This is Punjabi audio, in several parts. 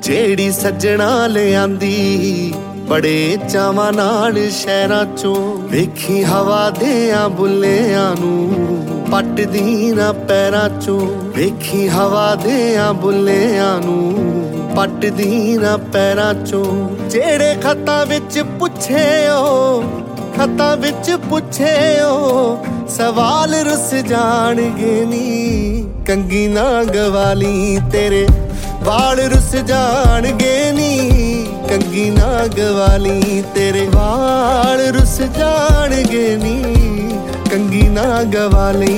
ਜਿਹੜੀ ਸੱਜਣਾ ਲਿਆਂਦੀ ਬੜੇ ਚਾਵਾਂ ਨਾਲ ਸ਼ਹਿਰਾਂ ਚੋਂ। ਵੇਖੀ ਹਵਾ ਦਿਆਂ ਬੁੱਲਿਆਂ ਨੂੰ ਪੱਟਦੀ ਨਾ ਪੈਰਾਂ ਚੋਂ। ਵੇਖੀ ਹਵਾ ਦਿਆਂ ਬੁੱਲਿਆਂ ਨੂੰ ਪੱਟਦੀ ਨਾ ਪੈਰਾਂ ਚੋਂ। ਜਿਹੜੇ ਖੱਤਾਂ ਵਿੱਚ ਪੁੱਛੇ ਓ, ਖੱਤਾਂ ਵਿੱਚ ਪੁੱਛੇ ਓ, ਸਵਾਲ ਰੁੱਸ ਜਾਣਗੇ ਨੀ। ਕੰਗੀ ਨਾ ਗਵਾਲੀ ਤੇਰੇ ਵਾਲ ਰੁੱਸ ਜਾਣਗੇ ਨੀ। ਕੰਗੀ ਨਾ ਗਵਾਲੀ ਤੇਰੇ ਵਾਲ ਰੁੱਸ ਜਾਣਗੇ ਨੀ। ਕੰਗੀ ਨਾ ਗਵਾਲੀ।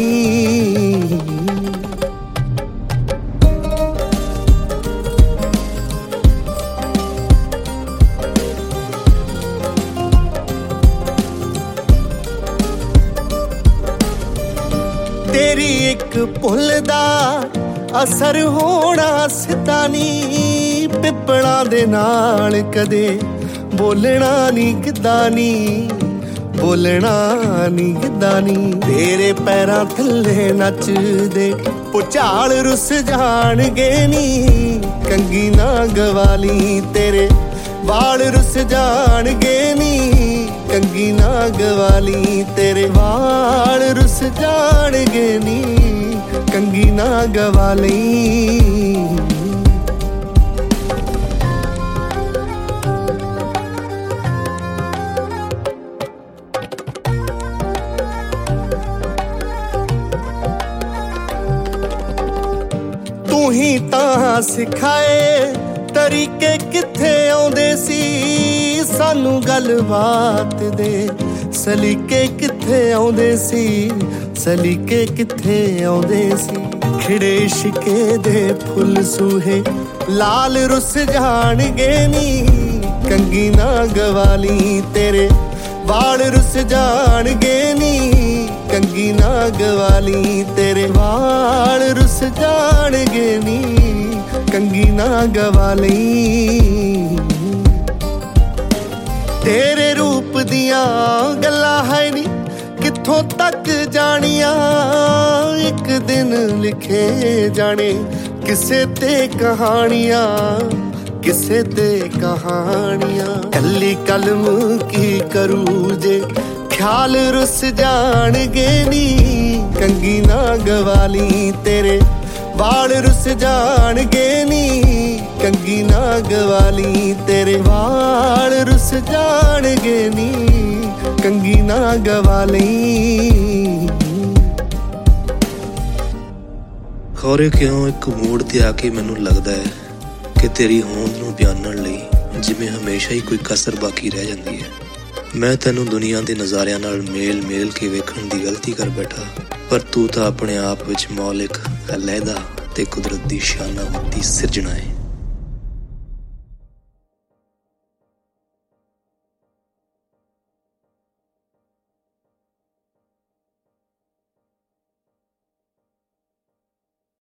ਤੇਰੀ ਇੱਕ ਭੁੱਲ ਦਾ ਅਸਰ ਹੋਣਾ ਸਿੱਧਾ ਨੀ। ਪਿੱਪਲਾਂ ਦੇ ਨਾਲ ਕਦੇ ਬੋਲਣਾ ਨੀ ਕਿੱਦਾਂ ਨੀ, ਬੋਲਣਾ ਨੀ ਕਿੱਦਾਂ ਨੀ। ਤੇਰੇ ਪੈਰਾਂ ਥੱਲੇ ਨੱਚਦੇ ਭੁਚਾਲ ਰੁੱਸ ਜਾਣਗੇ ਨੀ। ਕੰਗੀ ਨਾ ਗਵਾਲੀ ਤੇਰੇ ਵਾਲ ਰੁੱਸ ਜਾਣਗੇ ਨੀ। ਕੰਗੀ ਨਾ ਗਵਾਲੀ ਤੇਰੇ ਵਾਲ ਰੁੱਸ ਜਾਣਗੇ ਨੀ। ਕੰਗੀ ਨਾ ਗਵਾਲੀ। ਤੂੰ ਹੀ ਤਾਂ ਸਿਖਾਏ ਤਰੀਕੇ, ਕਿੱਥੇ ਆਉਂਦੇ ਸੀ ਸਾਨੂੰ ਗੱਲਬਾਤ ਦੇ ਸਲੀਕੇ। ਕਿੱਥੇ ਆਉਂਦੇ ਸੀ ਸਲੀਕੇ, ਕਿੱਥੇ ਆਉਂਦੇ ਸੀ। ਖਿੜੇ ਇਸ਼ਕੇ ਦੇ ਫੁੱਲ ਸੂਹੇ ਲਾਲ ਰੁੱਸ ਜਾਣਗੇ ਨੀ। ਕੰਗੀ ਨਾ ਗਵਾਲੀ ਤੇਰੇ ਵਾਲ ਰੁੱਸ ਜਾਣਗੇ ਨੀ। ਕੰਗੀ ਨਾ ਗਵਾਲੀ ਤੇਰੇ ਵਾਲ ਰੁੱਸ ਜਾਣਗੇ ਨੀ। ਕੰਗੀ ਨਾ ਗਵਾਲੀ। ਤੇਰੇ ਰੂਪ ਦੀਆਂ ਗੱਲਾਂ ਹੈ ਨੀ ਕਿੱਥੋਂ ਤੱਕ ਜਾਣੀਆਂ। ਇੱਕ ਦਿਨ ਲਿਖੇ ਜਾਣੇ ਕਿਸੇ ਤੇ ਕਹਾਣੀਆਂ, ਕਿਸੇ ਤੇ ਕਹਾਣੀਆਂ। ਕੱਲੀ ਕਲਮ ਕੀ ਕਰੂ ਜੇ ਖਿਆਲ ਰੁੱਸ ਜਾਣਗੇ ਨੀ। ਕੰਗੀ ਨਾ ਗਵਾਲੀ ਤੇਰੇ ਵਾਲ ਰੁੱਸ ਜਾਣਗੇ ਨੀ। ਕੰਗੀ ਨਾ ਗਵਾਲੀ ਤੇਰੇ ਵਾਲ ਰੁੱਸ ਜਾਣਗੇ ਨੀ। ਕੰਗੀ ਨਾ ਗਵਾਲੀ। ਖੌਰੇ ਕਿਉਂ ਇੱਕ ਮੋੜ ਤੇ ਆ ਕੇ ਮੈਨੂੰ ਲੱਗਦਾ ਹੈ ਕਿ ਤੇਰੀ ਹੋਂਦ ਨੂੰ ਬਿਆਨਣ ਲਈ ਜਿਵੇਂ ਹਮੇਸ਼ਾ ਹੀ ਕੋਈ ਕਸਰ ਬਾਕੀ ਰਹਿ ਜਾਂਦੀ ਹੈ। ਮੈਂ ਤੈਨੂੰ ਦੁਨੀਆ ਦੇ ਨਜ਼ਾਰਿਆਂ ਨਾਲ ਮੇਲ ਕੇ ਵੇਖਣ ਦੀ ਗਲਤੀ ਕਰ ਬੈਠਾ, ਪਰ ਤੂੰ ਤਾਂ ਆਪਣੇ ਆਪ ਵਿੱਚ ਮੌਲਿਕ, ਅਲਹਿਦਾ ਤੇ ਕੁਦਰਤ ਦੀ ਸ਼ਾਨਾਮਤੀ ਸਿਰਜਣਾ ਹੈ।